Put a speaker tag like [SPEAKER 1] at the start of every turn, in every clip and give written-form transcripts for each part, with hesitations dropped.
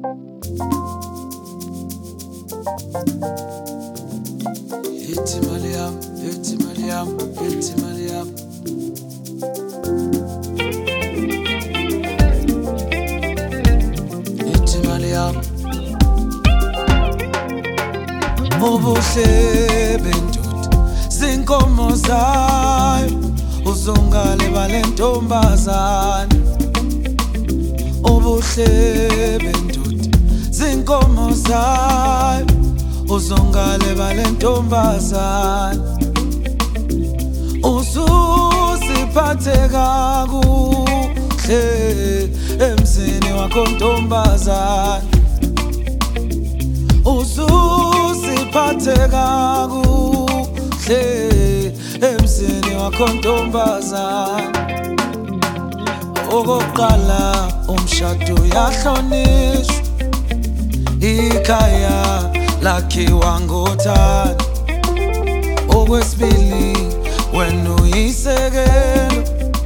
[SPEAKER 1] Ethi mali yami, ethi mali yami, ethi mali yami. Ethi mali yami. Ubuhle bendoda zinkomo zayo, uzongale balentombazane. Ubuhle bendoda zinkomo zayo, uzongale balentombazane. Usuziphathe kakuhle emzini wakho ntombazane. Usuziphathe kakuhle emzini wakho ntombazane. Okokuqala umshado uyahlonishwa, ikhaya lakhiwa ngothando. Okwesibili wena uyisekelo,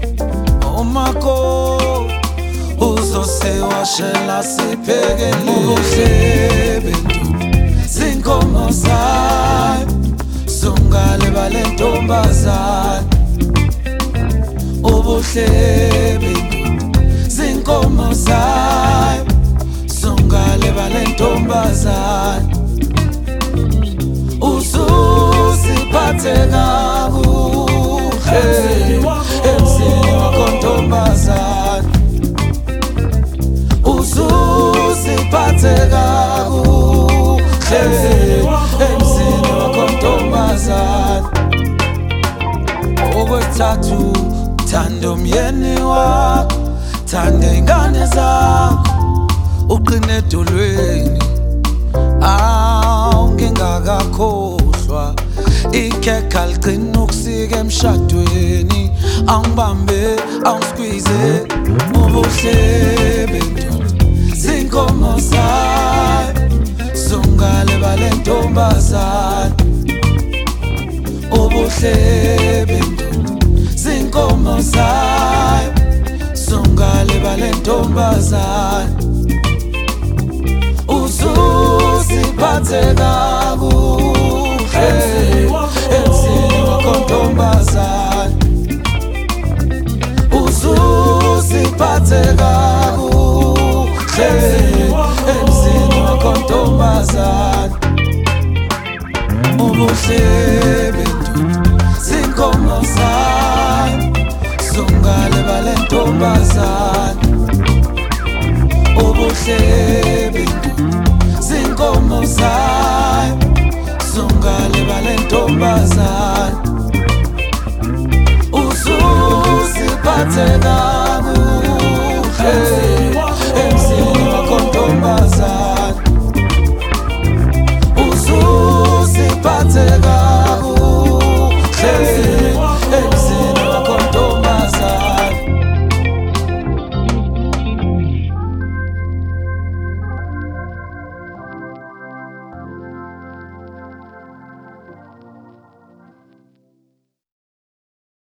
[SPEAKER 1] umakoti uzosewashela siphekele. Ubuhle bendoda zinkomo zayo, zungale balentombazane. Ubuhle bendoda zinkomo zayo, zungale balentombazane. Usuziphathe kakuhle emzini wakho ntombazane. Usuziphathe kakuhle emzini wakho ntombazane. Okwesithathu thanda umyeni wakho, thanda ingane zakho, uqine edolweni ngingakakhohlwa. Ikhekha ligcina ukusika emshadweni, angibambe angiskwize. Ubuhle bendoda zinkomo zayo, zungale balentombazane. Ubuhle bendoda zinkomo zayo, zungale balentombazane. Usuziphathe kakuhle emzini wakho ntombazane. Usuziphathe kakuhle emzini wakho ntombazane. Ubuhle bendoda zinkomo zayo, zungale balentombazane. Ubuhle bendoda zinkomo zayo, zungale balentombazane. Usuziphathe kakuhle